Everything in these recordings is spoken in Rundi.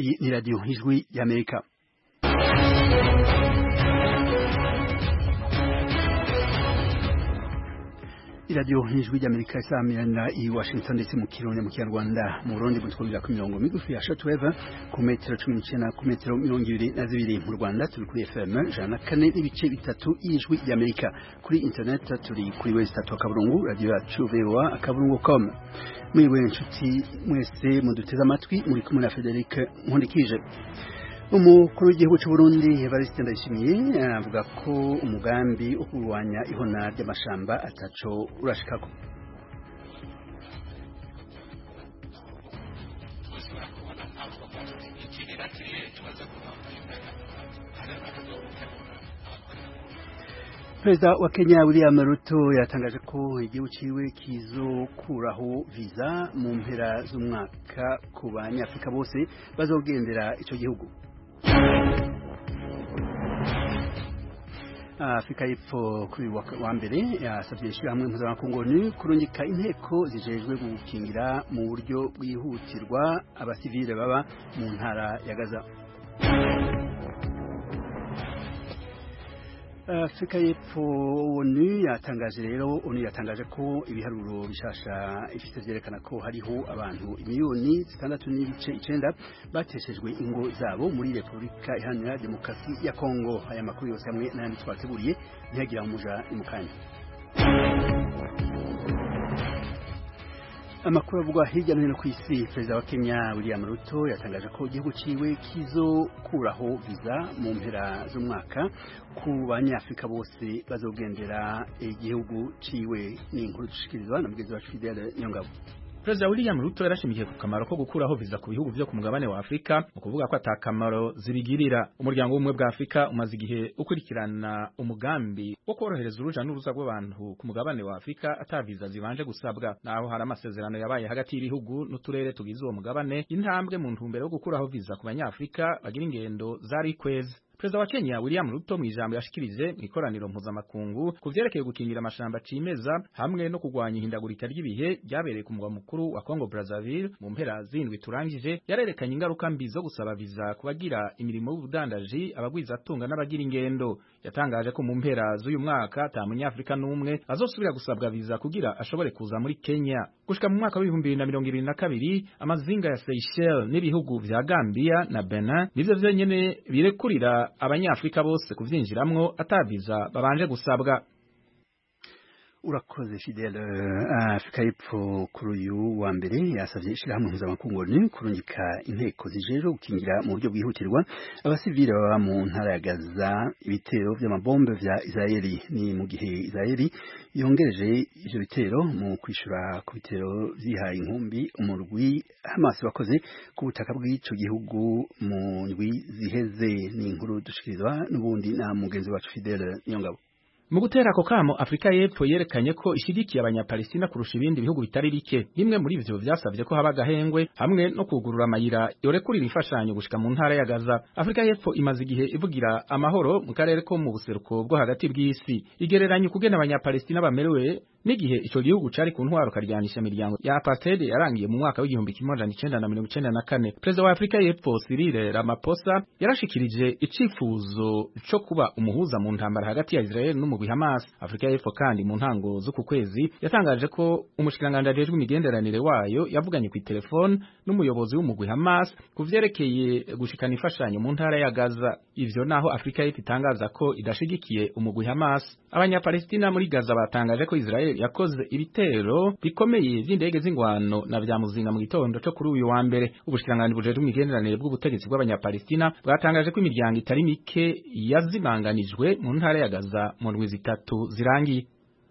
Iyi ni radiyo ijwi y'Amerika. iradiyo ijwi ry'Amerika isamirana i Washington ndetse mu Kirundi mu Kinyarwanda mu Burundi gutwumvira ku mirongo migufi ya shortwave ku metero 19 ku metero 22 mu Rwanda turi kuri FM 104.3 y'ijwi ry'Amerika. Kuri internet turi kuri website akaburungu radio yacu voa.com. Mwiwe nshuti mwese muduteze amatwi muri kumwe na Frederic Nkundikije. Umukuru w'igihugu cy'u Burundi Evariste Ndayishimiye avuga ko umugambi wo kurwanya ihona ry'amashamba ataco urashikako. Perezida wa Kenya William Ruto yatangaje ko igihugu ciwe kizokuraho visa mu mpera z'umwaka ku banyafrika bose bazogendera ico gihugu. Afrika y'Epfo kuri wa mbere yasabye ishyirahamwe mpuzamakungu kurungika inteko zijejwe gukingira mu buryo bwihutirwa abasivile baba mu ntara ya Gaza. Afrika y'Epfo ONU yatangaje ko ibiharuro bishasha ifite vyerekana ko hariho abantu miliyoni 6.9 bateshejwe ingo zabo muri Republika Iharanira Demokarasi ya Kongo. Aya makuru yose hamwe n'ayandi twateguriye ntiyagira umuja imukanya. Amakuru avugwa hirya no hino ku isi. Perezida wa Kenya William Ruto yatangaje ko igihugu ciwe kizokuraho visa mu mpera z'umwaka ku banyafrika bose bazogendera igihugu ciwe. Ni inkuru dushikirizwa na mugenzi wacu Fidel Nyongabo. Perezida William Ruto yarashimikiye ku kamaro ko gukuraho visa ku bihugu byo ku mugabane wa Afrika mu kuvuga ko atakamaro zibigirira. Umuryango w'ubumwe bwa Afrika umaze igihe ukurikirana umugambi wo korohereza uruja n'uruza rw'abantu ku mugabane wa Afrika ata visa zibanje gusabwa. Naho hari amasezerano yabaye hagati y'ibihugu n'uturere tugize uwo mugabane, intambwe mu ntumbero yo gukuraho visa ku banyafrika bagira ingendo zari kwezi. Perezida wa Kenya William Ruto mu ijambo yashikirije mu ikoraniro mpuzamakungu ku vyerekeye gukingira amashamba cimeza hamwe no kugwanya ihindagurika ry'ibihe ryabereye ku mugwa mukuru wa Congo Brazzaville mu mpera zindwi turangije, yarerekanye ingaruka mbi zo gusaba visa kubagira imirimo y'ubudandaji, abagwiza atunga n'abagira ingendo. Yatangaje ko mu mpera z'uyu mwaka ata munyafrika n'umwe azosubira gusabwa visa kugira ashobore kuza muri Kenya. Gushika mu mwaka wa 2022 amazinga ya Seychelles n'ibihugu vya Gambia na Benin nivyo vyenyene birekurira abanyafrika bose kuvyinjiramwo ataviza babanje gusabwa. Urakoze Fidel. Afrika y'Epfo kuri uyu wa mbere yasavye ishyirahamwe mpuzamakungu kurungika inteko zijejwe gukingira mu buryo bwihutirwa abasivile baba mu ntara ya Gaza ibitero vy'amabombe vya Israeli. Ni mu gihe Israeli yongereje ivyo bitero mu kwishura ku bitero vyihaye inkumbi umurwi Hamas wakoze ku butaka bw'ico gihugu mu ndwi ziheze. Ni inkuru dushikirizwa n'ubundi na mugenzi wacu Fidel Nyongabo. Mu gutera ako kamo, Afrika y'Epfo yerekanye ko ishigikiye abanyapalestina kurusha ibindi bihugu bitari bike. Bimwe muri ivyo vyasavye ko haba gahengwe hamwe no kugurura amayira yorekurira imfashanyo gushika mu ntara ya Gaza. Afrika y'Epfo imaze igihe ivugira amahoro mu karere ko mu buseruko bwo hagati bw'isi. Igereranya ukugena abanyapalestina bamerewe n'igihe ico gihugu cari ku ntwaro karyanisha imiryango ya apartheid yarangiye mu mwaka w'1994. Perezida wa Afrika y'Epfo Cyril Ramaphosa yarashikirije icifuzo co kuba umuhuza mu ntambara hagati ya Israel n'umugwi Hamas. Afrika y'Epfo kandi mu ntango z'uku kwezi yatangaje ko umushikiranganje ajejwe imigenderanire wayo yavuganye ku telefone n'umuyobozi w'umugwi Hamas kuvyerekeye gushikana imfashanyo mu ntara ya Gaza. Ivyo naho Afrika y'Epfo itangaza ko idashigikiye umugwi Hamas. Abanyapalestina muri Gaza batangaje ko Israel yakoze ibitero bikomeye vy'indege z'ingwano na vya muzinga mu gitondo cyo kuri uyu wa mbere. Ubushikiranganje bujejwe imigenderanire bw'ubutegetsi bw'abanyapalestina bwatangaje ko imiryango itari mike yazimanganijwe mu ntara ya Gaza mu ndwi zitatu zirangiye.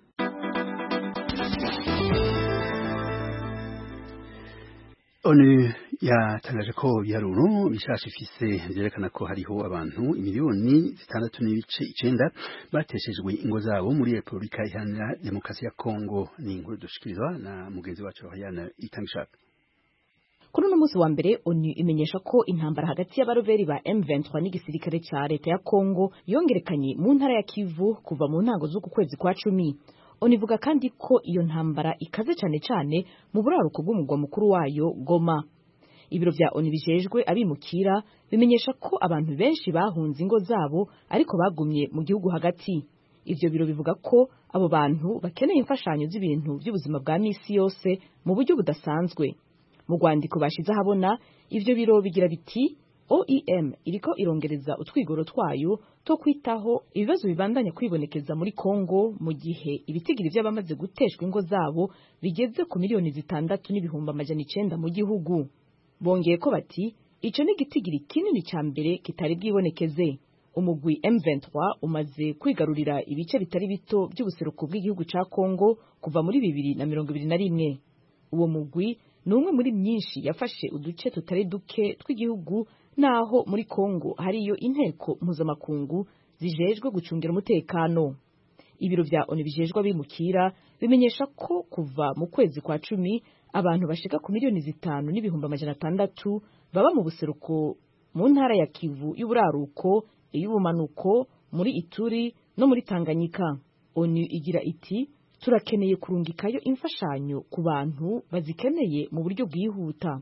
ONU yatangaje ko ibiharuro bishasha ifise vyerekana ko hariho abantu miliyoni 6.9 bateshejwe ingo zabo muri Republika Iharanira Demokarasi ya Kongo. Ni inkuru dushikirizwa na mugenzi wacu Yana Itangishaka. Kuri uno munsi wa mbere ONU imenyesha ko intambara hagati y'abaroveri ba M23 n'igisirikare ca leta ya Kongo yongerekanye mu ntara ya Kivu kuva mu ntango z'uku kwezi kwa 10. Onivuga kandi ko iyo ntambara ikaze cyane cyane mu buraruko bw'umugwa mukuru wayo Goma. ibiro vya ONU bijejwe abimukira bimenyesha ko abantu benshi bahunze ingo zabo ariko bagumye mu gihugu hagati. Ivyo biro bivuga ko abo bantu bakeneye imfashanyo z'ibintu by'ubuzima bwa misi yose mu buryo budasanzwe. Mu rwandiko bashize ahabona, ivyo biro bigira biti OIM iriko irongereza utwigoro twayo to kwitaho ibibazo bibandanya kwibonekeza muri Kongo mu gihe ibitigiri by'abamaze guteshwa ingo zabo bigeze ku miliyoni 6,900 mu gihugu. Bongeye ko bati ico ni gitigiri kinini ca mbere kitari bwibonekeze. Umugwi M23 umaze kwigarurira ibice bitari bito by'ubuseruko bw'igihugu ca Kongo kuva muri 2021. Uwo mugwi ni umwe muri myinshi yafashe uduce tutari duke tw'igihugu, naho muri Kongo hariyo inteko mpuzamakungu zijejwe gucungira umutekano. Ibiro vya ONU bijejwe abimukira bimenyesha ko kuva mu kwezi kwa 10 abantu bashika ku miliyoni 5,600 baba mu buseruko mu ntara ya Kivu y'uburaruko, iy'ubumanuko, muri Ituri no muri Tanganyika. ONU igira iti turakeneye kurungikayo imfashanyo ku bantu bazikeneye mu buryo bwihuta.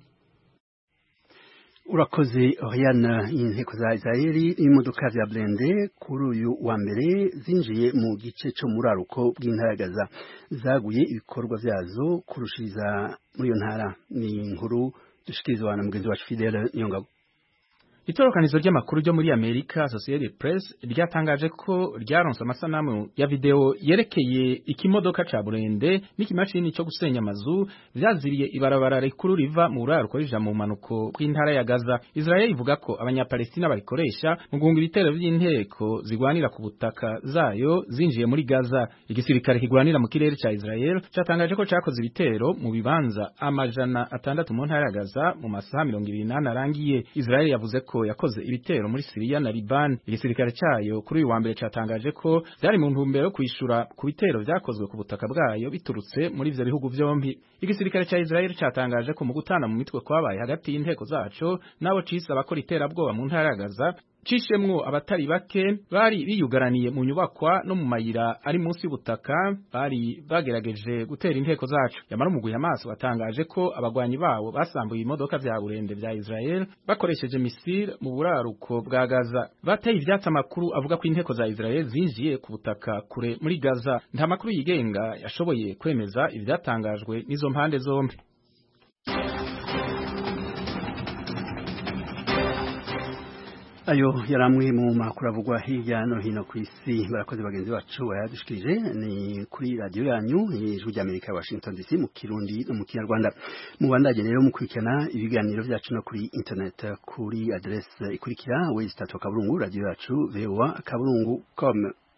Urakoze Oriana. Inteko za Israeli imodoka vya blende kuri uyu wa mbere zinjiye mu gice cyo muraruko bw'intara Gaza, zaguye ibikorwa vyazo kurushiriza muri iyo ntara. Ni inkuru dushikirizwa na mugenzi wacu Fidel Nyongabo. Itorokanizo ry'amakuru ryo muri Amerika Associated Press ryatangaje ko ryaronse amasanamu ya video yerekeye ikimodoka ca burende n'ikimashini cyo gusenya amazu vyaziriye ibarabara rikuru riva mu buraruko rija mu manuko bw'intara ya Gaza. Israel ivuga ko abanyapalestina bayikoresha mu guhunga ibitero by'inteko zigwanira ku butaka zayo zinjiye muri Gaza. Igisirikare kigwanira mu kirere ca Israel cyatangaje ko cakoze ibitero mu bibanza 600 mu ntara ya Gaza mu masaha 28 arangiye. Israel yavuze ko yakoze ibitero muri Syria na Liban. Igisirikare cyayo kuri uyu wa mbere cyatangaje ko byari mu ntumbero yo kwishura ku bitero byakozwe ku butaka bwayo biturutse muri ivyo bihugu vyombi. Igisirikare cya Israel cyatangaje ko mu gutana mu mitwe kwabaye hagati y'inteko zaco nabo cisa abakora iterabwoba mu ntara ya Gaza cishemwo abatari bake bari biyugaraniye mu nyubakwa no mu mayira ari munsi y'ubutaka bari bagerageje gutera inteko zacu. Yamara umugwi Hamas watangaje ko abagwanyi bawo basambuye imodoka vya burende vya Israel bakoresheje misile mu buraruko bwa Gaza. Bateye ivyatsi amakuru avuga ko inteko za Israel zinjiye ku butaka kure muri Gaza. Nta makuru yigenga yashoboye kwemeza ivyatangajwe n'izo mpande zombi. Ayo yaramwe mu makuru avugwa hirya no hino ku isi. Barakoze bagenzi bacu bayadushikirije. Ni kuri radio yanyu Ijwi ry'Amerika Washington DC mu Kirundi no mu Kinyarwanda. Mubandanye rero mukurikirana ibiganiro byacu no kuri internet kuri adresse ikurikira www.radio yacu voa.com.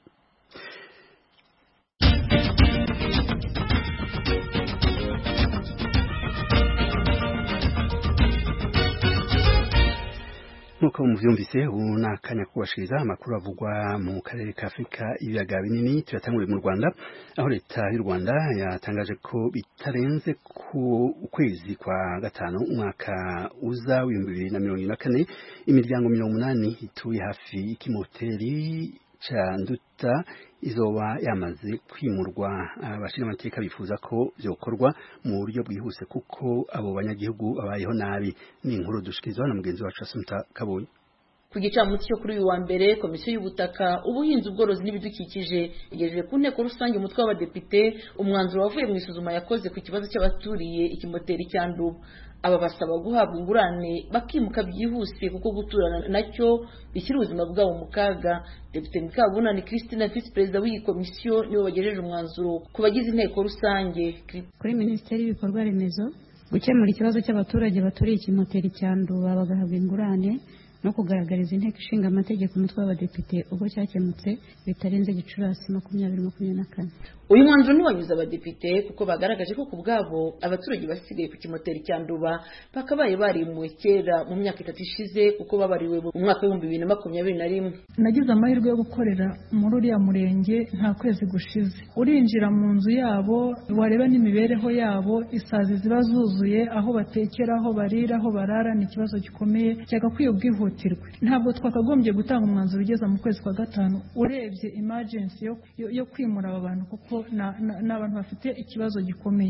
Nuko muvyumvise unakanya kubashiriza amakuru avugwa mu karere ka Afrika ibiyaga binini. Tuyatangure mu Rwanda, aho leta y'u Rwanda yatangaje ko bitarenze ku kwezi kwa gatanu umwaka uza w'2024 imiryango 80 ituye hafi y'ikimoteri ca Nduta izoba yamaze kwimurwa. Abashira amateka bifuza ko byokorwa mu buryo bwihuse kuko abo banyagihugu babayeho nabi. Ni inkuru dushikirizwa na mugenzi wacu Asumta Kabonye. Ku gicamunsi cyo kuri uyu wa mbere, komisiyo y'ubutaka, ubuhinzi, ubworozi n'ibidukikije igejeje ku nteko rusange umutwe w'abadepite umwanzuro wavuye mu isuzuma yakoze ku kibazo cy'abaturiye ikimoteri cya Nduba. Aba basaba guhabwa ingurane bakimuka byihuse kuko guturana nacyo bishyira ubuzima bwabo mu kaga. Depite Mukabunani Christine, Vice Perezida w'iyi komisiyo, niwe wagejeje umwanzuro ku bagize inteko rusange. Kuri Minisiteri y'Ibikorwa Remezo, gukemura ikibazo cy'abaturage baturiye ikimoteri cya Nduba bagahabwa ingurane no kugaragariza inteko ishinga amategeko umutwe w'abadepite ubwo cyakemutse bitarenze Gicurasi 2024. Uyu mwanzuro ntiwanyuze abadepite kuko bagaragaje ko ku bwabo abaturage basigaye ku kimoteri cya Nduba bakabaye barimuwe kera mu myaka 3 ishize kuko babariwe mu mwaka wa 2021. Nagize amahirwe yo gukorera muri uriya murenge nta kwezi gushize. Urinjira mu nzu yabo wareba n'imibereho yabo, isazi ziba zuzuye, aho batekera, aho barira, aho barara, ni ikibazo gikomeye cyagakwiye ubwihutirwe. Ntabwo twakagombye gutanga umwanzuro ugeza mu kwezi kwa gatanu urebye emergency yo kwimura aba bantu kuko n'abantu bafite ikibazo gikomeye.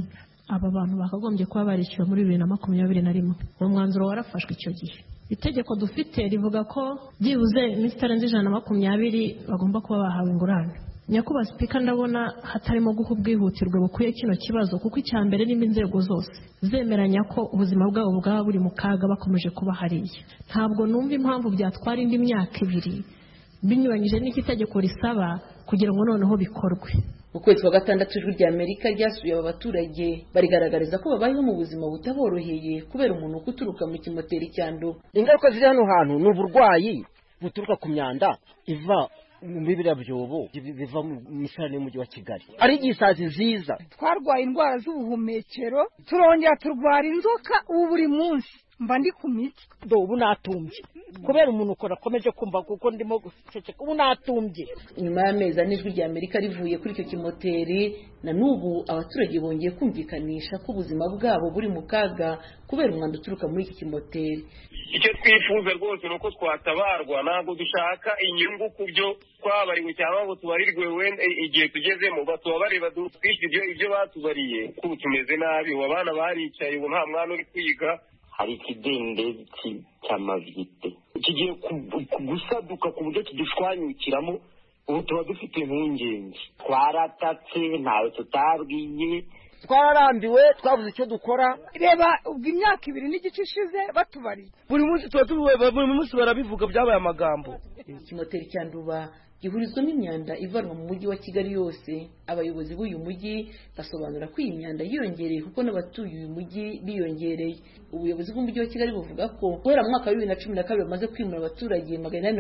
aba bantu bakagombye kuba barishyuwe muri 2021. uwo mwanzuro warafashwe icyo gihe. Itegeko dufite rivuga ko byibuze iminsi itarenze 120 bagomba kuba bahawe ingurane. Nyakubahwa Spika, ndabona hatarimo guha ubwihutirwe bukwiye kino kibazo, kuko icyambere n'indi nzego zose zemeranya ko ubuzima bwabo bwaba buri mu kaga bakomeje kuba hariya. Ntabwo numva impamvu byatwara indi myaka 2 binyuranyije n'itegeko risaba kugira ngo noneho bikorwe. Mu kwezi kwa gatandatu ijwi rya Amerika ryasuye aba baturage barigaragariza ko babayeho mu buzima butaboroheye kubera umuntu kuturuka mu kimoteri cyando. Ingaruka ziri hano hantu ni uburwayi buturuka ku myanda iva mu bibira byobo biva mu misarane y'umujyi wa Kigali. Ari igisazi ziza. Twarwaye indwara z'ubuhumekero, turongera turwara inzoka ubu buri munsi. Mba ndi ku miti. Ubu natumbye kubera umuntu ukora akomeje kumva kuko ndimo guceceka. Ubu natumbye. Nyuma y'amezi ijwi rya Amerika rivuye kuri icyo kimoteri, na n'ubu abaturage bongeye kumvikanisha ko ubuzima bwabo buri mu kaga kubera umwanda uturuka muri iki kimoteri. Icyo twifuza rwose nuko twatabarwa, ntabwo dushaka inyungu ku byo twabariwe cyangwa ngo tubarirwe wenda igihe tugezemo, batubabarira twishyure ibyo batubariye. Kuko tumeze nabi, abana baricaye, ubu nta mwana uri kwiga. Hari ikidendezi cy'amavite kigiye gusaduka ku buryo kidushwanyukiramo. Ubu tuba dufite impungenge, twaratatse ntawe tutabwiye, twararambiwe, twabuze icyo dukora. Reba ubwo imyaka 2 n'igice ishize batubariye, buri munsi buri munsi barabivuga, byabaye amagambo. Ikimoteri cya Nduba gihurizwamo imyanda ivanwa mu mujyi wa Kigali yose. Abayobozi b'uyu mujyi basobanura ko iyi myanda yiyongereye kuko n'abatuye uyu mujyi biyongereye. Ubuyobozi bw'umujyi wa Kigali buvuga ko guhera mu mwaka wa 2012 bamaze kwimura abaturage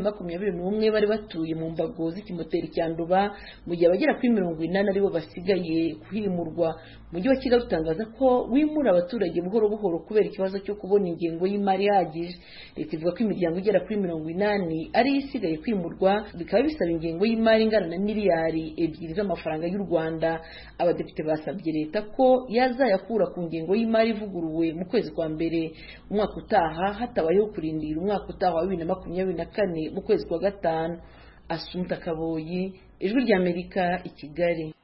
821 bari batuye mu mbago z'ikimoteri cya Nduba, mu gihe abagera kuri 40 aribo basigaye kuhimurwa. Umujyi wa Kigali utangaza ko wimura abaturage buhoro buhoro kubera ikibazo cyo kubona ingengo y'imari ihagije. Leta ivuga ko imiryango igera kuri 80 ari isigaye kwimurwa, bikaba bisaba ingengo y'imari ingana na miliyari 2 z'amafaranga y'u Rwanda. Abadepite basabye leta ko yazayakura ku ngengo y'imari ivuguruwe mu kwezi kwa mbere umwaka utaha, hatabayeho kurindira umwaka utaha wa 2024 mu kwezi kwa gatanu. Asumta Kaboyi, ijwi rya Amerika, i Kigali.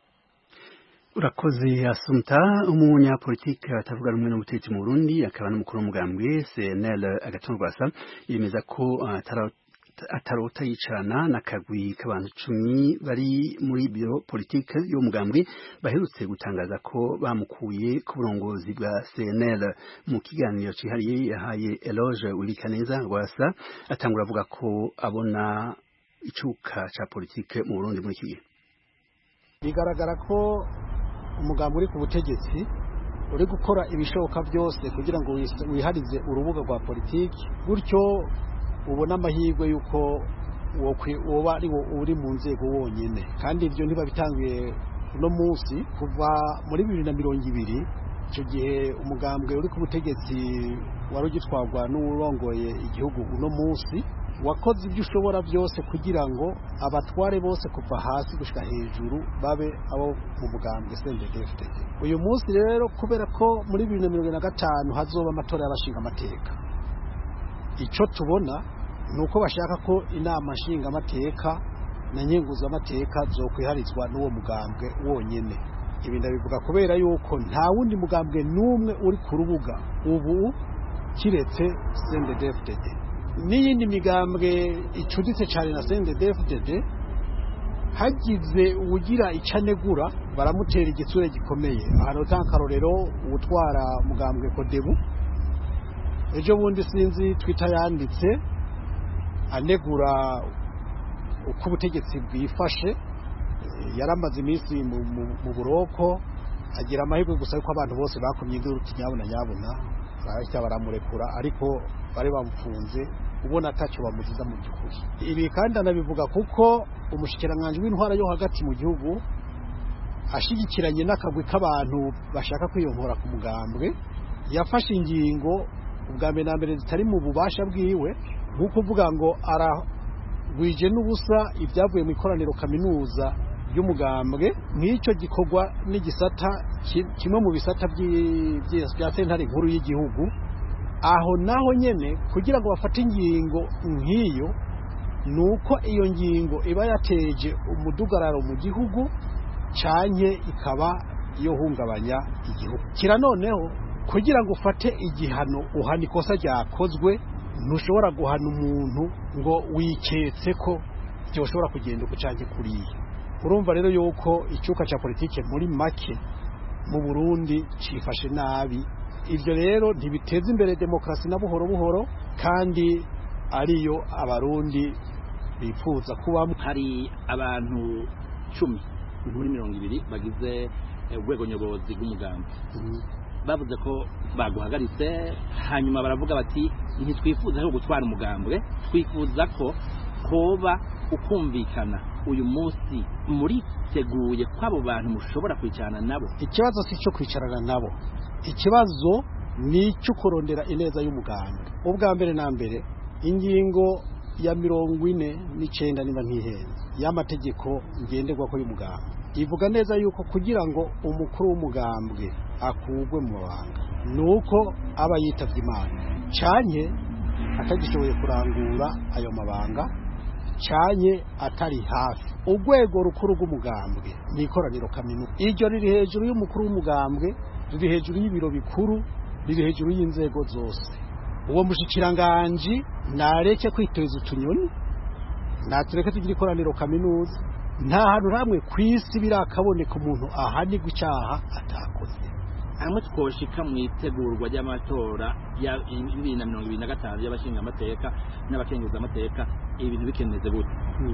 Urakoze Asumta. Umunyapolitike atavuga rumwe n'ubutegetsi mu Burundi akaba n'umukuru w'umugambwe CNL Agathon Rwasa yemeza ko atarota yicarana n'akagwi k'abantu 10 bari muri biro politike y'umugambwe baherutse gutangaza ko bamukuye ku burongozi bwa CNL. Mu kiganiro cyihariye yahaye Eloge Wilikaneza Rwasa atangura avuga ko abona icuka ca politike mu Burundi muri iki gihe. Bigaragara ko umugambi uri ku butegetsi uri gukora ibishoboka byose kugira ngo wiharize urubuga rwa politiki, gutyo ubona amahirwe yuko woba ari uri mu nzego wonyine. Kandi ibyo ntibabitangiye uno munsi, kuva muri 2020 icyo gihe umugambwe uri ku butegetsi wari ugitwarwa n'urongoye igihugu uno munsi wakoze ibyo ushobora byose kugira ngo abatware bose kuva hasi gushika hejuru babe abo mu mugambwe CNDD-FDD. Uyu munsi rero kubera ko muri 2025 hazoba amatora y'abashinga amateka, icyo tubona nuko bashaka ko inama nshinga amateka na nyenguza amateka zo kwiharizwa n'uwo mugambwe wonyene. Ibi ndabivuga kubera yuko nta wundi mugambwe numwe uri ku rubuga ubu kiretse CNDD-FDD. N'iyindi migambwe icuditse cyane na CNDD-FDD hagize ugira icanegura baramutera igitsure gikomeye. Ahantu tankarorero ubutwara mugambwe Kodebu ejo bundi sinzi Twitter yanditse anegura uko ubutegetsi bwifashe, yaramaze iminsi mu buroko, agira amahirwe gusa yuko abantu bose bakumye induru nyabona barahita baramurekura, ariko bari bamufunze ubona atacyo bamuziza mu byukuri. Ibi kandi anabivuga kuko umushikiranganje w'intwara yo hagati mu gihugu ashigikiranye n'akagwi k'abantu bashaka kwiyonkora ku mugambwe yafashe ingingo ubwa mbere na mbere zitari mu bubasha bwiwe, nk'uko uvuga ngo aragwije n'ubusa ibyavuye mu ikoraniro kaminuza y'umugambwe. Nk'icyo gikorwa n'igisata kimwe mu bisata bya sentare nkuru y'igihugu, aho naho nyene kugira ngo bafate ingingo nk'iyo nuko iyo ngingo iba yateje umudugararo mu gihugu canke ikaba yo hungabanya igihugu. Kira noneho kugira ngo ufate igihano uhana ikosa ryakozwe, ntushobora guhana umuntu ngo wiketse ko byoshobora kugenda ukucange kuriya. Urumva rero yuko icyuka cya politike muri make mu Burundi cifashe nabi. Ivyo rero ntibiteza imbere demokrasi na buhoro buhoro, kandi ariyo abarundi bifuza kubamo. Hari abantu 10 muri 20 bagize urwego nyobozi rw'umugambi bavuze ko baguhagaritse, hanyuma baravuga bati ntitwifuza ko gutwara umugambwe, twifuza ko koba ukumvikana. Uyu munsi muri teguye ko abo bantu mushobora kwicarana nabo? Ikibazo si cyo kwicarana nabo, ikibazo ni cyo kurondera ineza y'umugambi. Ubwa mbere na mbere ingingo ya 49 niba ntihenze y'amategeko ngenderwako y'umugambi ivuga neza yuko kugira ngo umukuru w'umugambwe akugwe mu mabanga nuko aba yitavye Imana canke atagishoboye kurangura ayo mabanga canke atari hafi. Urwego rukuru rw'umugambwe ni ikoraniro kaminuza, iryo riri hejuru y'umukuru w'umugambwe, riri hejuru y'ibiro bikuru, riri hejuru y'inzego zose. Uwo mushikiranganji nareke kwiteza utunyoni, natureke tugira ikoraniro kaminuza. Nta hantu hamwe kwisi birakaboneka umuntu ahanirwa icyaha atakoze. Amwe twoshika mu itegurwa ry'amatora ya 2025 y'abashinga amateka n'abakenguza amateka, ibintu bikeneze gute?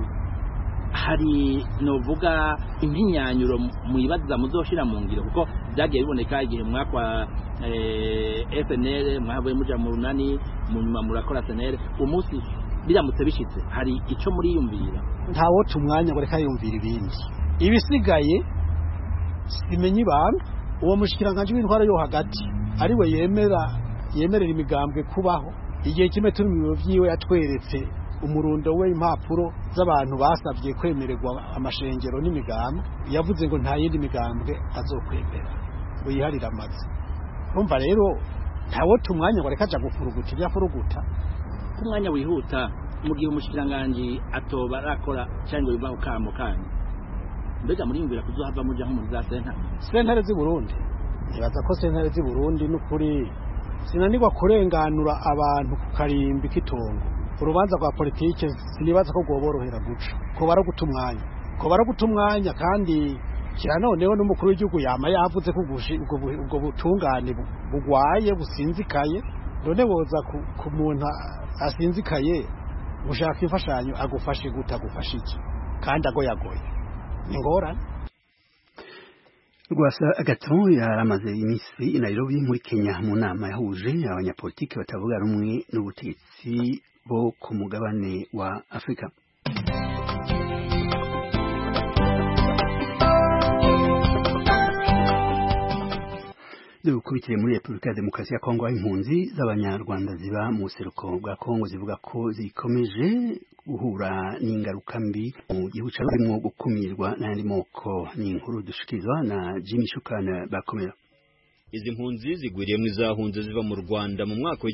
Hari novuga impinyanyuro muyibaza muzoshira mu ngiro, kuko byagiye biboneka igihe mwakwa FNL mwahavuye muja mu runani, mu nyuma murakora SNL. Umunsi biramutse bishitse, hari ico muri yumvira? Ntawo tumwanya ngo reka yumvira ibindi ibisigaye simenye ibanga. Uwo mushikiranganje w'intwara yo hagati ari we yemerera imigambwe kubaho. Igihe kimwe turi mu biro vyiwe yatweretse umurundo we impapuro z'abantu basabye kwemererwa amashengero n'imigambwe, yavuze ngo nta yindi migambwe azokwemera, ngo yiharira amazi. Urumva rero ntawo tumwanya ngo reka aja gufuruguta ibyafuruguta. Kumwanya wihuta mu gihe umushikiranganje atoba arakora cyangwa bibaho kamo kanyu, mbega muri yumvira kuzohava muja nko muri za sentare z'i Burundi? Nibaza ko sentare z'i Burundi n'ukuri sinanirwa kurenganura abantu ku karimbi k'itongo. Urubanza rwa politike sinibaza ko goborohera guca, ko baraguta umwanya, kandi kira noneho n'umukuru w'igihugu yama yavuze ko ubwo butungane bugwaye businzikaye. None boza ku muntu asinzikaye gushaka imfashanyo agufashe guta gufasha iki kandi agoyagoye ni ngorane. Rwasa Agathon yaramaze iminsi i Nairobi muri Kenya mu nama yahuje abanyapolitiki batavuga rumwe n'ubutegetsi bo ku mugabane wa Afrika. Dukubitire muri Republika ya Demokarasi ya Kongo, impunzi z'abanyarwanda ziba mu seruko bwa Kongo zivuga ko zikomeje guhura n'ingaruka mbi mu gihugu cyarimo gukumirwa n'andi moko. Ni inkuru dushikirizwa na Jimmy Shukana Bakomera. Izi mpunzi zigwiriye mu zahunze ziva mu Rwanda mu mwaka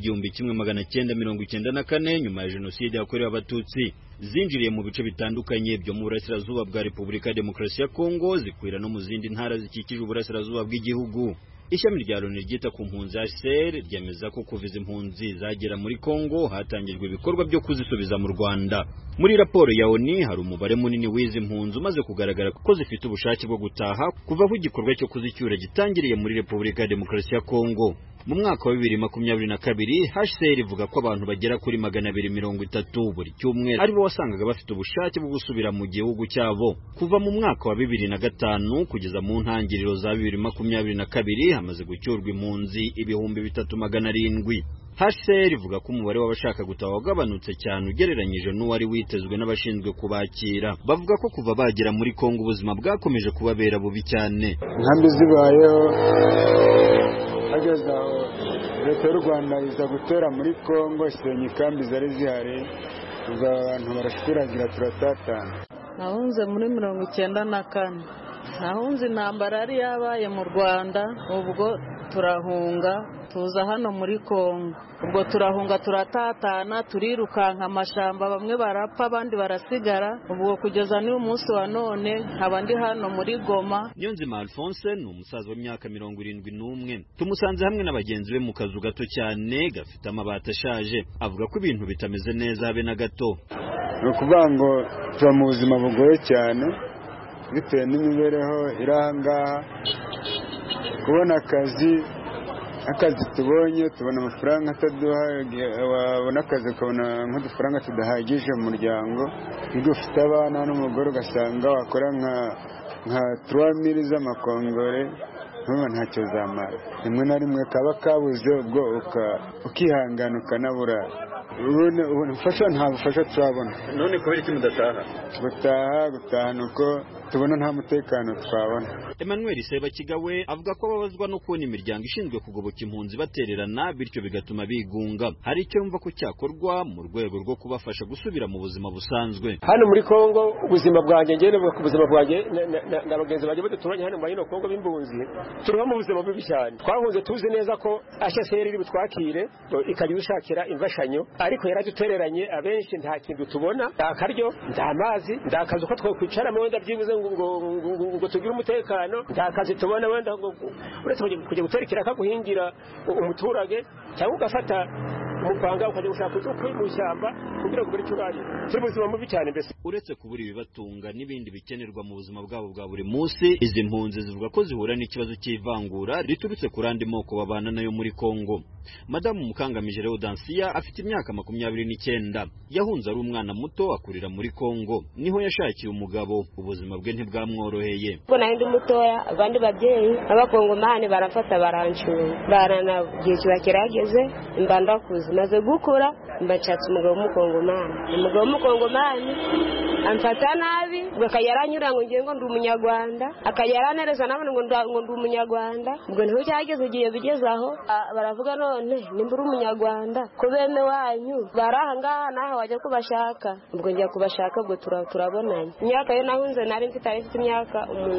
w'1994 nyuma ya jenoside yakorewe abatutsi, zinjiriye mu bice bitandukanye byo mu burasirazuba bwa Republika ya Demokarasi ya Kongo, zikwira no mu zindi ntara zikikije uburasirazuba bw'igihugu. Ishami rya Loni ryita ku mpunzi HCR ryemeza ko kuva izi mpunzi zagera muri Kongo hatangijwe ibikorwa byo kuzisubiza mu Rwanda. Muri raporo ya ONU hari umubare munini w'izi mpunzi umaze kugaragara ko zifite ubushake bwo gutaha kuva aho igikorwa cyo kuzicyura gitangiriye muri Republika ya Demokarasi ya Kongo. Mu mwaka wa 2022 HCR ivuga ko abantu bagera kuri 230 buri cyumweru ari bo wasangaga bafite ubushake bwo gusubira mu gihugu cyabo. Kuva mu mwaka wa 2005 kugeza mu ntangiriro za 2022 hamaze gucyurwa impunzi 3700. HCR ivuga ko umubare w'abashaka gutaha wagabanutse cyane ugereranyije n'uwari witezwe n'abashinzwe kubakira. Bavuga ko kuva bagera muri Kongo ubuzima bwakomeje kubabera bubi cyane. Nkambi zibayeho ageza leta y'u Rwanda iza gutera muri Kongo, isenya ikambi zari zihari, ubwo abantu barashikuragira turatatana. Nahunze muri 1994, nahunze intambara yari yabaye mu Rwanda, ubwo turahunga tuza hano muri Kongo, ubwo turahunga turatatana turirukanka amashamba, bamwe barapfa abandi barasigara, ubwo kugeza n'uyu munsi wa none abandi hano muri Goma. Niyonzima Alphonse ni umusaza w'imyaka 71. Tumusanze hamwe n'abagenzi be mu kazu gato cyane gafite amabati ashaje, avuga ko ibintu bitameze neza habe na gato. No kuvuga ngo tuba mu buzima bugoye cyane bitewe n'imibereho irangaha, kubona akazi tubonye tubona amafaranga ataduha, wabona akazi ukabona nk'udufaranga tudahagije mu muryango, iyo ufite abana n'umugore ugasanga wakora nka 3000 z'amakongore ntuba ntacyo zamara, rimwe na rimwe kaba kabuze ubwo ukihangana ukanabura. Ubufasha nta bufasha turabona. None kubera iki mudataha? Gutaha nuko tubona nta mutekano twabona. Emmanuel Sebakigawe avuga ko babazwa no kubona imiryango ishinzwe kugoboka impunzi batererana, bityo bigatuma bigunga. Hari icyo yumva ko cyakorwa mu rwego rwo kubafasha gusubira mu buzima busanzwe. Hano muri Kongo ubuzima bwanjye ngene ku buzima bwanjye n'abagenzi baje baduturanye hano muri Kongo b'impunzi, turiho mu buzima bubi cyane. Twahunze tuzi neza ko HCR iri butwakire ikajya ushakira imfashanyo, ariko yaradutereranye abenshi nta kintu tubona, akaryo nta mazi, ndakazi ko twokwicara mu wenda byibuze ngo tugire umutekano, ndakazi tubona wenda ngo uretse kujya guterekera kaguhingira umuturage cyangwa ugafata umupanga ukajya gushaka ukwi mu ishyamba kugira ngo buri turari turi buzima mubi cyane. Mbese uretse kubura ibibatunga n'ibindi bikenerwa mu buzima bwabo bwa buri munsi, izi mpunzi zivuga ko zihura n'ikibazo cy'ivangura riturutse ku randi moko babana nayo muri Kongo. Madamu Mukangamije Leodancia afite imyaka 29, yahunze ari umwana muto akurira muri Kongo, niho yashakiye umugabo, ubuzima bwe ntibwamworoheye. Ubwo nari ndi mutoya, abandi babyeyi abakongomani barafata barancunga, barana gihe kirageze imbanda kuzi maze gukura mbacatse umugabo w'umukongomani amfata nabi, bakayaranyura ngo ngiye ngo ndi umunyarwanda, akayaranereza nabone ngo ndi umunyarwanda. Ubwo niho cyageze igihe bigezaho baravuga none nimba uri umunyarwanda ko bene wanyu barahanga naho wajya kubashaka. Ubwo ngiye kubashaka, ubwo turabonanye. Imyaka yo nahunze nari mfite imyaka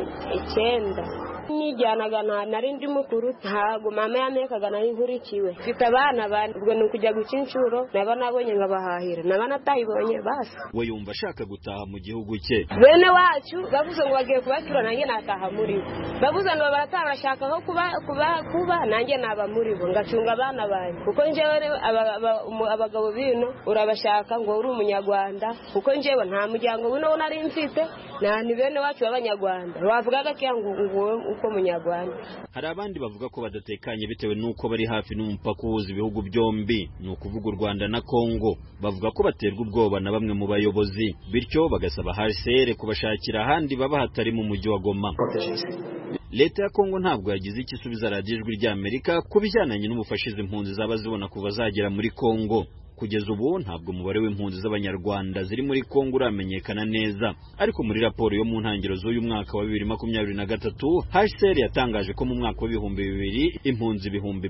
9 nijyanaga nari ndi mukuru, ntago mama yamekaga nari nkurikiwe, mfite abana bane. Ubwo ni ukujya guca inshuro, naba nabonye nkabahahira, naba natayibonye basi. We yumva ashaka gutaha mu gihugu cye. Bene wacu bavuze ngo bagiye kubacura, nanjye nataha muri bo. Bavuze ngo baratabashaka aho kuba nanjye naba muri bo ngacunga abana bawe, kuko njyewe abagabo bino urabashaka ngo uri umunyarwanda, kuko njyewe nta muryango buno nari mfite, ni bene wacu b'abanyarwanda wavugaga ngo uko munyarwanda. Hari abandi bavuga ko badatekanye bitewe nuko bari hafi n'umupaka uhuza ibihugu byombi, ni ukuvuga u Rwanda na Kongo. Bavuga ko baterwa ubwoba na bamwe mu bayobozi, bityo bagasaba HCR kubashakira ahandi baba hatari mu mujyi wa Goma. Leta ya Kongo ntabwo yagize icyo isubiza radiyo Ijwi ry'Amerika ku bijyananye n'ubufasha izi mpunzi zaba zibona kuva zagera muri Kongo. Kugeza ubu ntabwo umubare w'impunzi z'abanyarwanda ziri muri Kongo uramenyekana neza, ariko muri raporo yo mu ntangiriro z'uyu mwaka wa 2023 HCR yatangaje ko mu mwaka wa 2000 impunzi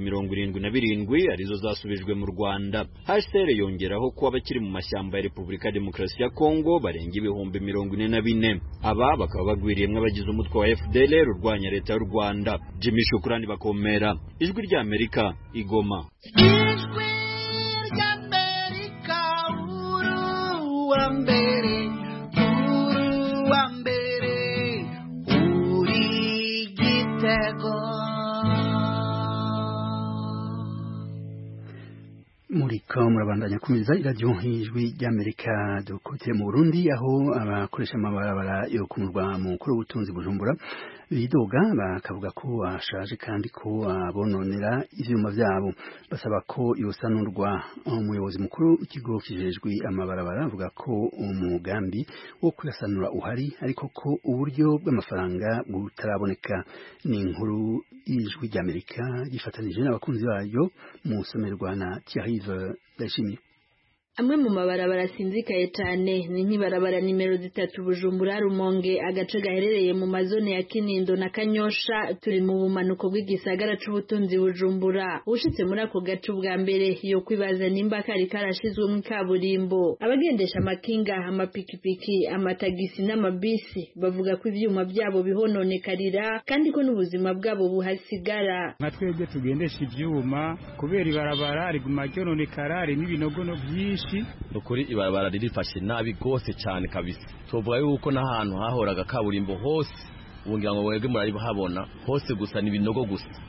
77,000 arizo zasubijwe mu Rwanda. HCR yongeraho ko abakiri mu mashyamba ya Repubulika ya Demokarasi ya Kongo barenga 44,000. Aba bakaba bagwiriyemwe abagize umutwe wa FDLR urwanya leta y'u Rwanda. Jimmy Shukrani Bakomera, Ijwi ry'Amerika, Igoma. Muriko murabandanya kumiriza iradiyo Ijwi ry'Amerika. Dukoteye mu Burundi, aho abakoresha amabarabara yo ku murwa mukuru w'ubutunzi Bujumbura bidoga bakavuga ko ashaje kandi ko abononera ivyuma vyabo, basaba ko yosanurwa. Umuyobozi mukuru w'ikigo kijejwe amabarabara avuga ko umugambi wo kuyasanura uhari, ariko ko uburyo bw'amafaranga butaraboneka. Ni inkuru y'Ijwi ry'Amerika gifatanije n'abakunzi bayo mu somerwa na Thierry Ndayishimiye. amwe mu mabarabara asinzikaye cyane ni nk'ibarabara nimero 3 Bujumbura Rumonge agace gaherereye mu mazone ya Kinindo na Kanyosha turi mu bumanuko bw'igisagara c'ubutunzi Bujumbura ushitse muri ako gace bwa mbere yo kwibaza nimba kari karashizwe mu kaburimbo abagendesha amakinga amapikipiki amatagisi n'amabisi bavuga ko ivyuma byabo bihononekarira kandi ko n'ubuzima bwabo buhasigara nka twebwe tugendesha ivyuma kubera ibarabara riguma ryononekara n'ibinogono byinshi ukuri ibarabara ririfashe nabi gose cyane kabisa tuvuga yuko n'ahantu hahoraga kaburimbo hose ubungira ngo wege murarihabona hose gusa n'ibinogo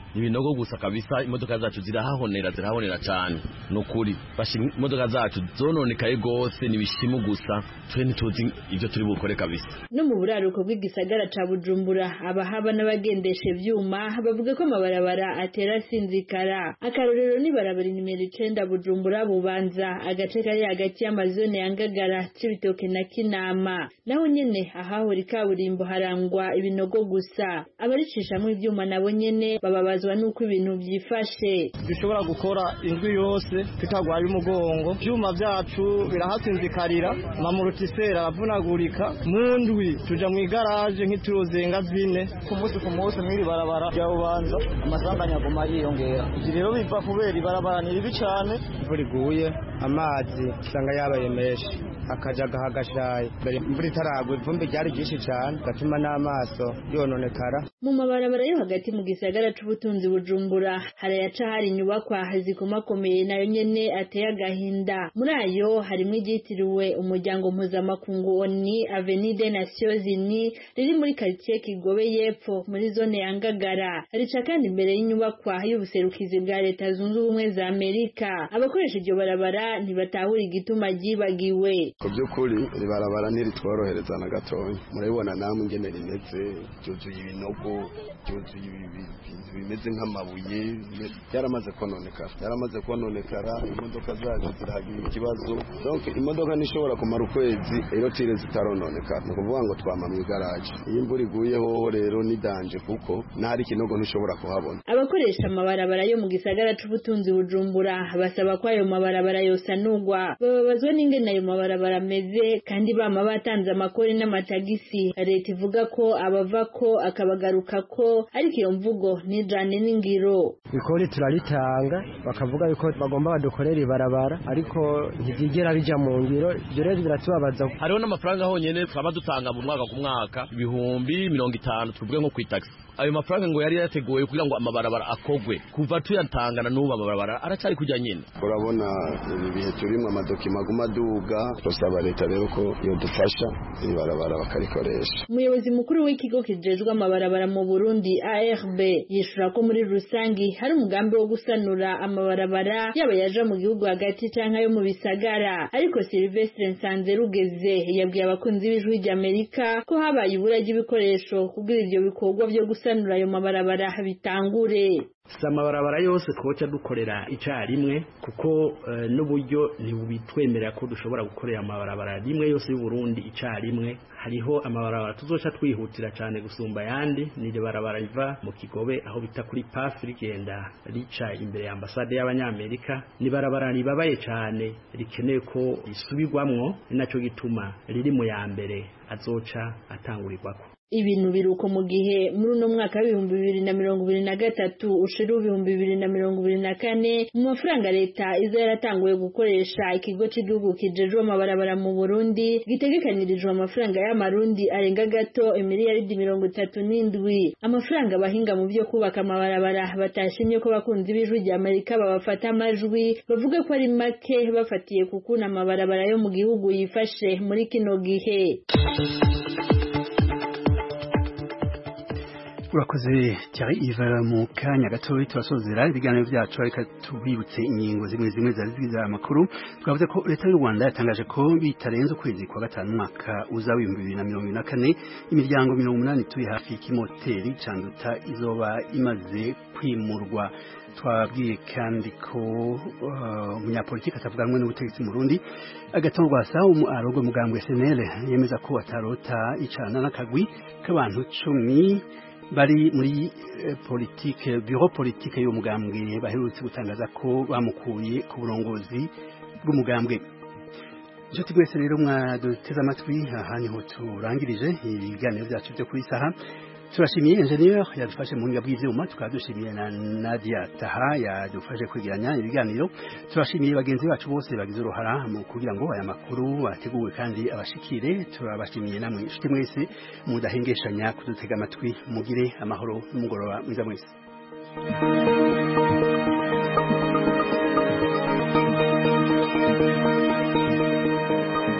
gusa kabisa imodoka zacu zirahahonera cyane nukuri bashi imodoka zacu zononekaye gose nibishimu gusa twe ntituzi ivyo turi bukore kabisa no mu buraruko bw'igisagara ca Bujumbura abahaba n'abagendesha ivyuma bavuga ko amabarabara atera sinzikara akarorero ni barabara nimero 9 Bujumbura Bubanza agace kari hagati y'amazone ya Ngagara Cibitoke na Kinama naho nyene ahahora ikaburimbo harangwa ibinogo gusa abaricishamwe ivyuma nabo nyene bababazwa nuko ibintu byifashe dushobora gukora indwi yose tutagwaye umugongo byuma byacu birahasinzikarira mamurutisera avunagurika mu ndwi tuja mu igaraje nk'iturozenga zine ku munsi mwiri barabara bya Bubanza amasanganya aguma yiyongera rero biva kubera ibarabara ni ribi cyane imvura iguye amazi usanga yabaye menshi akajaga hagashaye imvura itaragwa ivumbi ryari ryinshi cyane gatuma n'amaso yononekara mu mabarabara yo hagati mu gisagara c'ubutunzi Bujumbura harayaca hari inyubakwa zikomakomeye nayo nyene ateye agahinda muri ayo harimo iryitiriwe umuryango mpuzamakungu ONU Avenue des Nations Unies riri muri quartier Kigobe y'epfo muri zone ya Ngagara rica kandi imbere y'inyubakwa y'ubuserukizi bwa Leta Zunze Ubumwe za Amerika abakoresha iryo barabara ntibatahura igituma ryibagiwe ku by'ukuri ribarabara ntiritworohereza na gatoya murabibona namwe ingene rimeze byuzuye ibinogo byuzuye ibintu bimeze nk'amabuye byaramaze kononekara imodoka zacu zirahagira ikibazo donc imodoka nishobora kumara ukwezi rero tire zitarononekara ni ukuvuga ngo twama mu igaraje iyo imvura iguye hoho rero ni danje kuko n'ahari ikinogo ntishobora kuhabona abakoresha amabarabara yo mu gisagara c'ubutunzi Bujumbura basaba ko ayo mabarabara yosanurwa bababazwa n'ingene ayo mabarabara ameze kandi bama batanze amakori n'amatagisi leta ivuga ko abavako akabagaruka ko ariko iyo mvugo nijane n'ingiro ikori turaritanga bakavuga yuko bagomba badukorera ibarabara ariko ntibyigera bija mu ngiro ibyo rero biratubabaza hariho n'amafaranga honyene twaba dutanga mu mwaka ku mwaka ibihumbi 50 tuvuge nko kwitaxi ayo mafaranga ngo yari yateguwe kugira ngo amabarabara akogwe kuva tuyatangana n'ubu amabarabara aracari kujya nyine urabona ibi bihe turimo amadokima aguma duga tosaba leta rero ko yo dufasha ibarabara bakarikoresha umuyobozi mukuru w'ikigo kijejwe amabarabara mu Burundi ARB yishura ko muri rusangi hari umugambi wo gusanura amabarabara yaba yaje mu gihugu hagati canka yo mu bisagara ariko Sylvestre Nsanzerugeze yabwiye abakunzi b'ijwi ry'Amerika ko habaye ibura ry'ibikoresho kugira ivyo bikorwa byo gusanura ayo mabarabara bitangure amabarabara yose twoca dukorera icarimwe kuko n'uburyo ntibitwemerera ko dushobora gukorera amabarabara rimwe yose y'u Burundi icarimwe hariho amabarabara tuzoca twihutira cyane gusumba yandi nire barabara riva mu Kigobe aho bita kuri PAF rigenda rica imbere ya ambasade y'abanyamerika ni barabara ribabaye cyane rikeneye ko risubirwamwo ninaco gituma riri mu ya mbere azoca atangurirwako ibintu biruko mu gihe muri uno mwaka wa 2023 ushira 2024 mu mafaranga leta izo yaratanguye gukoresha ikigo cy'igihugu kijejwe amabarabara mu Burundi gitegekanirijwe amafaranga y'amarundi arenga gato miliyaridi 37 amafaranga bahinga mu byo kubaka amabarabara batashimye ko bakunzi b'ijwi ry'Amerika babafata amajwi bavuga ko ari make bafatiye kukuna amabarabara yo mu gihugu yifashe muri kino gihe urakoze cyari ivara mu kanya gatoya turasozera ibiganiro byacu ariko tubibutse ingingo zimwe zari zigize amakuru twavuze ko leta y'u Rwanda yatangaje ko bitarenze ukwezi kwa gatanu mwaka uza 2024 imiryango 80 ituye hafi y'ikimoteri Canduta izoba imaze kwimurwa twabwiye kandi ko umunyapolitiki atavuganwe n'ubutegetsi mu Burundi agatorwa sa arogwe mugambwe SNL yemeza ko atarota icana n'akagwi k'abantu 10 bari muri bureau politique y'umugambwe baherutse gutangaza ko bamukuye ku burongozi bw'umugambwe inshuti mwese rero mwaduteze amatwi aha niho turangirije ibiganiro byacu byo kuri saha turashimiye engineer yadufashe mu buhinga bw'ivyuma tukaba dushimiye na Nadia Taha yadufashe kwegeranya ibiganiro turashimiye bagenzi bacu bose bagize uruhara mu kugira ngo aya makuru ateguwe kandi abashikire turabashimiye namwe inshuti mwese mudahengeshanya kudutega amatwi mugire amahoro n'umugoroba mwiza mwese